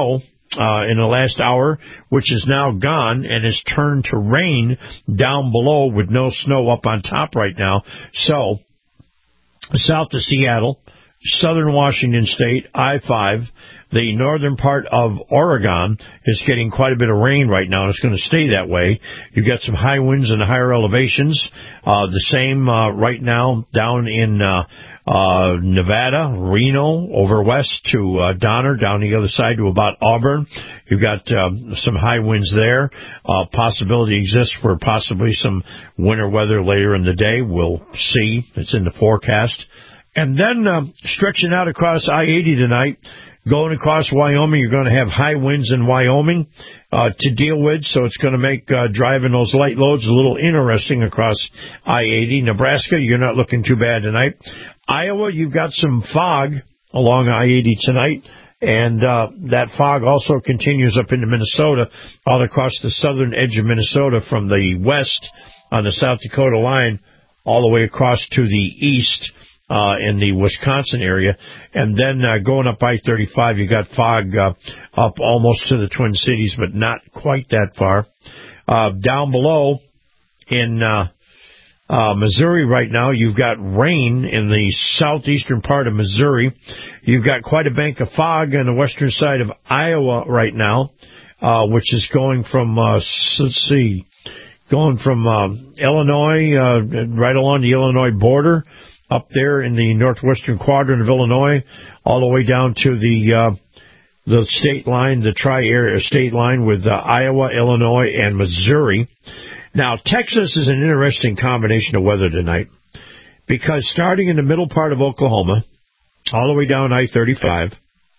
uh, in the last hour, which is now gone and has turned to rain down below with no snow up on top right now. So, south of Seattle, southern Washington State, I five, the northern part of Oregon is getting quite a bit of rain right now, and it's going to stay that way. You've got some high winds in the higher elevations. Uh, the same uh, right now down in uh, uh, Nevada, Reno, over west to uh, Donner, down the other side to about Auburn. You've got uh, some high winds there. Uh, possibility exists for possibly some winter weather later in the day. We'll see. It's in the forecast. And then uh, stretching out across I eighty tonight, going across Wyoming, you're going to have high winds in Wyoming uh, to deal with, so it's going to make uh, driving those light loads a little interesting across I eighty. Nebraska, you're not looking too bad tonight. Iowa, you've got some fog along I eighty tonight, and uh, that fog also continues up into Minnesota, all across the southern edge of Minnesota from the west on the South Dakota line all the way across to the east. Uh, in the Wisconsin area, and then uh, going up I thirty-five, you got fog uh, up almost to the Twin Cities, but not quite that far. Uh, down below in uh, uh, Missouri right now, you've got rain in the southeastern part of Missouri. You've got quite a bank of fog on the western side of Iowa right now, uh, which is going from, uh, let's see, going from uh, Illinois, uh, right along the Illinois border, up there in the northwestern quadrant of Illinois, all the way down to the uh, the state line, the tri-area state line with uh, Iowa, Illinois, and Missouri. Now, Texas is an interesting combination of weather tonight, because starting in the middle part of Oklahoma, all the way down I thirty-five,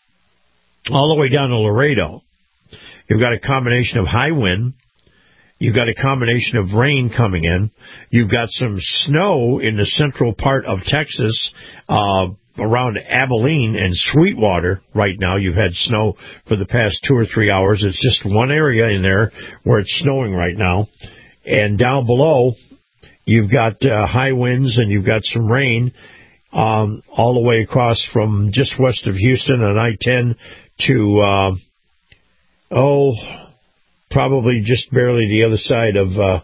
all the way down to Laredo, you've got a combination of high wind. You've got a combination of rain coming in. You've got some snow in the central part of Texas, uh, around Abilene and Sweetwater right now. You've had snow for the past two or three hours. It's just one area in there where it's snowing right now. And down below, you've got uh, high winds and you've got some rain um, all the way across from just west of Houston on I ten to, uh, oh... probably just barely the other side of, uh,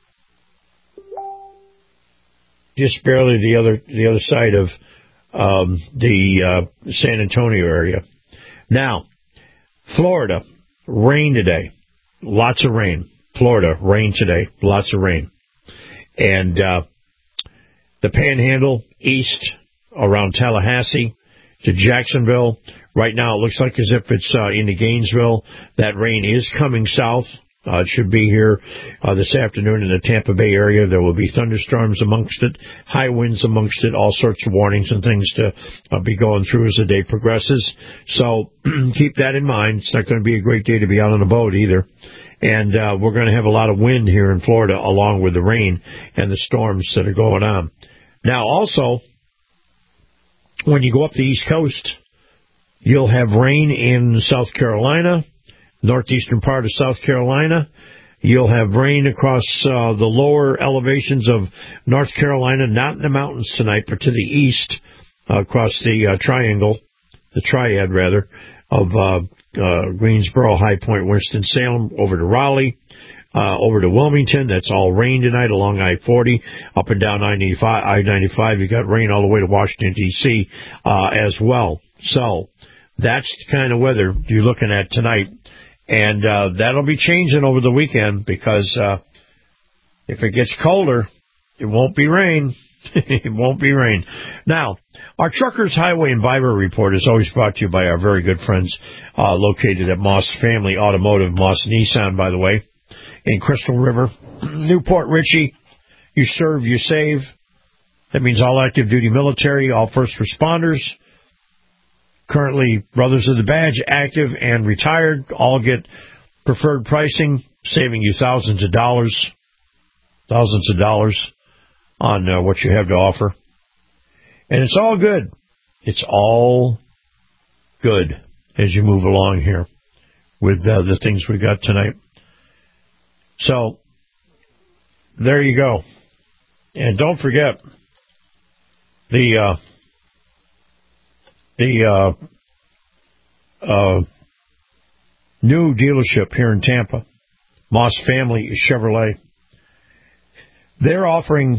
just barely the other, the other side of, um, the, uh, San Antonio area. Now, Florida, rain today. Lots of rain. Florida, rain today. Lots of rain. And, uh, the Panhandle, east, around Tallahassee to Jacksonville. Right now, it looks like as if it's uh, into Gainesville. That rain is coming south. Uh, it should be here uh, this afternoon in the Tampa Bay area. There will be thunderstorms amongst it, high winds amongst it, all sorts of warnings and things to uh, be going through as the day progresses. So keep that in mind. It's not going to be a great day to be out on a boat either. And uh, we're going to have a lot of wind here in Florida along with the rain and the storms that are going on. Now, also, when you go up the East Coast, you'll have rain in South Carolina, northeastern part of South Carolina. You'll have rain across uh, the lower elevations of North Carolina, not in the mountains tonight, but to the east, uh, across the uh, triangle, the triad, rather, of uh, uh, Greensboro, High Point, Winston-Salem, over to Raleigh, uh, over to Wilmington. That's all rain tonight along I forty, up and down I ninety-five. You got rain all the way to Washington, D C uh, as well. So that's the kind of weather you're looking at tonight. And uh, that'll be changing over the weekend because uh, if it gets colder, it won't be rain. It won't be rain. Now, our Truckers Highway and Viber report is always brought to you by our very good friends uh, located at Moss Family Automotive, Moss Nissan, by the way, in Crystal River, Newport Richey. You serve, you save. That means all active duty military, all first responders. Currently, Brothers of the Badge, active and retired, all get preferred pricing, saving you thousands of dollars, thousands of dollars on uh, what you have to offer. And it's all good. It's all good as you move along here with uh, the things we got tonight. So, there you go. And don't forget, the... Uh, The uh, uh, new dealership here in Tampa, Moss Family Chevrolet. They're offering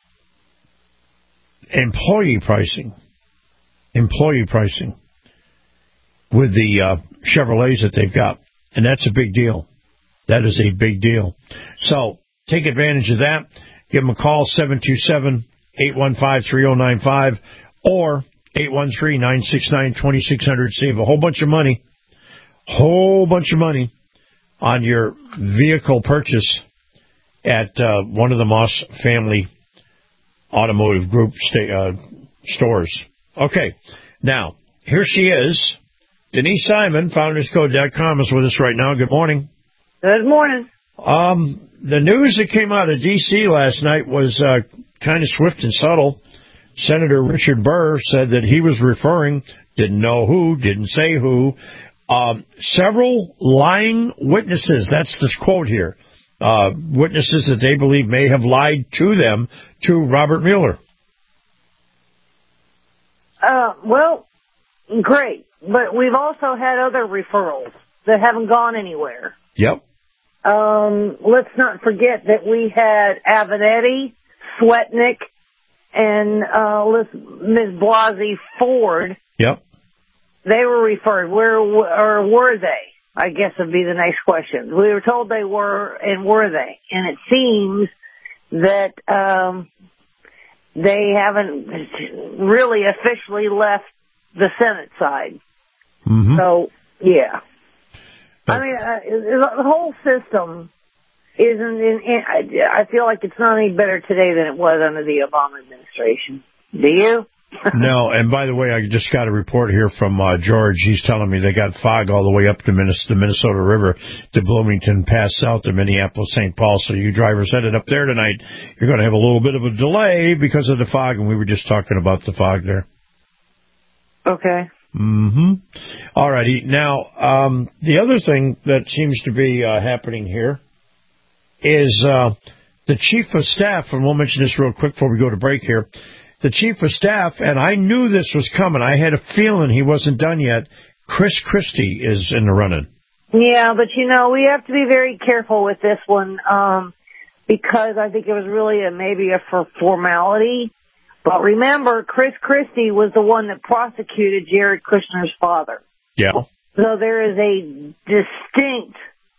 employee pricing, employee pricing with the uh, Chevrolets that they've got. And that's a big deal. That is a big deal. So take advantage of that. Give them a call, seven two seven, eight one five, three oh nine five or eight one three, nine six nine, two six zero zero. Save a whole bunch of money, whole bunch of money on your vehicle purchase at uh, one of the Moss Family Automotive Group sta- uh, stores. Okay, now, here she is. Denise Simon, founders code dot com, is with us right now. Good morning. Good morning. Um, the news that came out of D C last night was uh, kind of swift and subtle. Senator Richard Burr said that he was referring, didn't know who, didn't say who, um, several lying witnesses, that's the quote here, uh, witnesses that they believe may have lied to them, to Robert Mueller. Uh, well, great. But we've also had other referrals that haven't gone anywhere. Yep. Um, let's not forget that we had Avenatti, Swetnick, and uh, Miz Blasey Ford. Yep. They were referred. Where or were they? I guess would be the next question. We were told they were, and were they? And it seems that um, they haven't really officially left the Senate side. Mm-hmm. So, yeah. I mean, uh, the whole system isn't, in, in, I feel like it's not any better today than it was under the Obama administration. Do you? No, and by the way, I just got a report here from uh, George. He's telling me they got fog all the way up to Minnesota, the Minnesota River to Bloomington, past south to Minneapolis, Saint Paul. So you drivers headed up there tonight, you're going to have a little bit of a delay because of the fog, and we were just talking about the fog there. Okay. Mm-hmm. All righty. Now, um, the other thing that seems to be uh, happening here is uh, the chief of staff, and we'll mention this real quick before we go to break here, the chief of staff, and I knew this was coming. I had a feeling he wasn't done yet. Chris Christie is in the running. Yeah, but, you know, we have to be very careful with this one um, because I think it was really a, maybe a for formality. But remember, Chris Christie was the one that prosecuted Jared Kushner's father. Yeah. So there is a distinct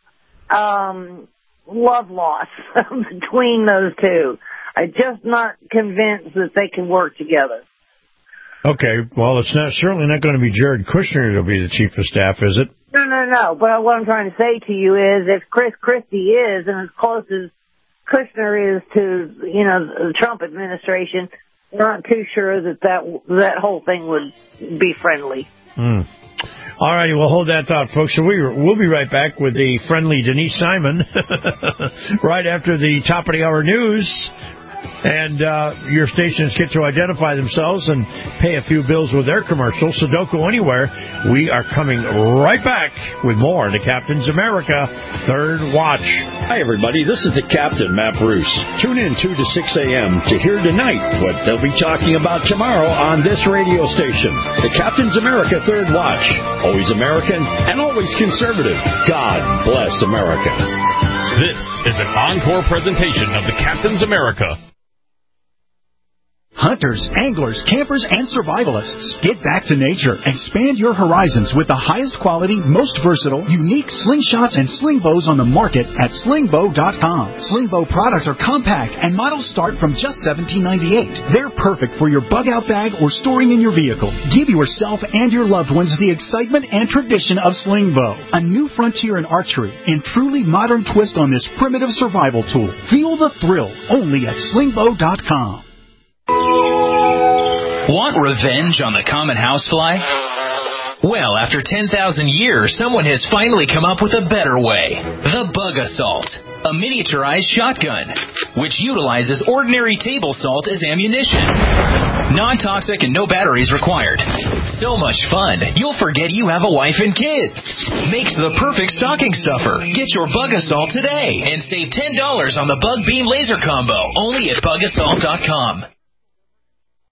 um, love loss between those two. I'm just not convinced that they can work together. Okay, well, it's not certainly not going to be Jared Kushner that'll be the chief of staff, is it? No, no, no. But what I'm trying to say to you is if Chris Christie is, and as close as Kushner is to, you know, the Trump administration, not too sure that that, that whole thing would be friendly. Hmm. All righty, we'll hold that thought, folks. So we, we'll be right back with the friendly Denise Simon right after the top of the hour news. And uh, your stations get to identify themselves and pay a few bills with their commercials, so don't go anywhere. We are coming right back with more of the Captain's America Third Watch. Hi, everybody. This is the Captain, Matt Bruce. Tune in two to six a.m. to hear tonight what they'll be talking about tomorrow on this radio station. The Captain's America Third Watch. Always American and always conservative. God bless America. This is an encore presentation of the Captain's America. Hunters, anglers, campers, and survivalists. Get back to nature. Expand your horizons with the highest quality, most versatile, unique slingshots and sling bows on the market at sling bow dot com. Sling bow products are compact and models start from just seventeen ninety-eight. They're perfect for your bug out bag or storing in your vehicle. Give yourself and your loved ones the excitement and tradition of sling bow. A new frontier in archery and truly modern twist on this primitive survival tool. Feel the thrill only at sling bow dot com. Want revenge on the common housefly? Well, after ten thousand years, someone has finally come up with a better way. The Bug Assault, a miniaturized shotgun, which utilizes ordinary table salt as ammunition. Non-toxic and no batteries required. So much fun, you'll forget you have a wife and kids. Makes the perfect stocking stuffer. Get your Bug Assault today and save ten dollars on the Bug Beam Laser Combo, only at bug assault dot com.